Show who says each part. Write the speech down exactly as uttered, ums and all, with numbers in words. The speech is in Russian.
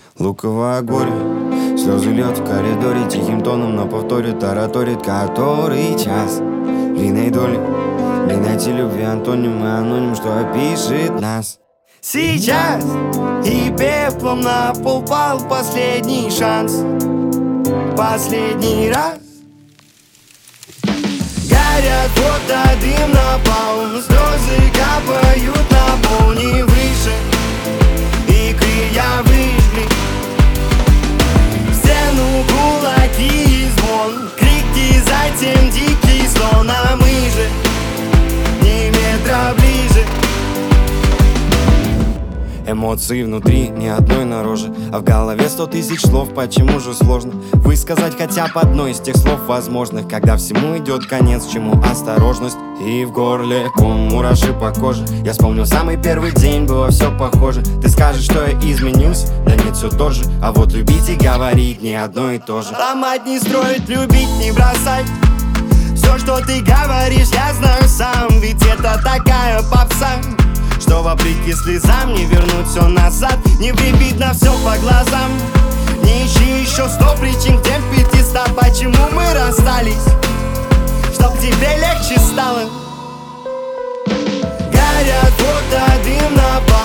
Speaker 1: Луковое горе, слезы льет в коридоре, тихим тоном на повторе тараторит который час. Длинной доли, длинноте любви антоним и аноним, что опишет нас. Сейчас и пеплом на пол пал последний шанс, последний раз. Горят фото, дым напал, слезы капают на пол, не выше, и крия выжгли в стену кулаки и звон, крики, затем дикий слон, а мы же не метра ближе. Эмоции внутри, ни одной на роже, а в голове сто тысяч слов, почему же сложно высказать хотя бы одно из тех слов возможных, когда всему идет конец, чему осторожность. И в горле ком, мураши по коже. Я вспомнил самый первый день, было все похоже. Ты скажешь, что я изменился, да нет, все тот же. А вот любить и говорить не одно и то же. Ломать не строить, любить не бросать. Все, что ты говоришь, я знаю сам, ведь это такая попса, что вопреки слезам не вернуть все назад, не влепить на все по глазам. Не ищи еще сто причин к тем пятиста, почему мы расстались, чтоб тебе легче стало. Горят фото, дым на пол.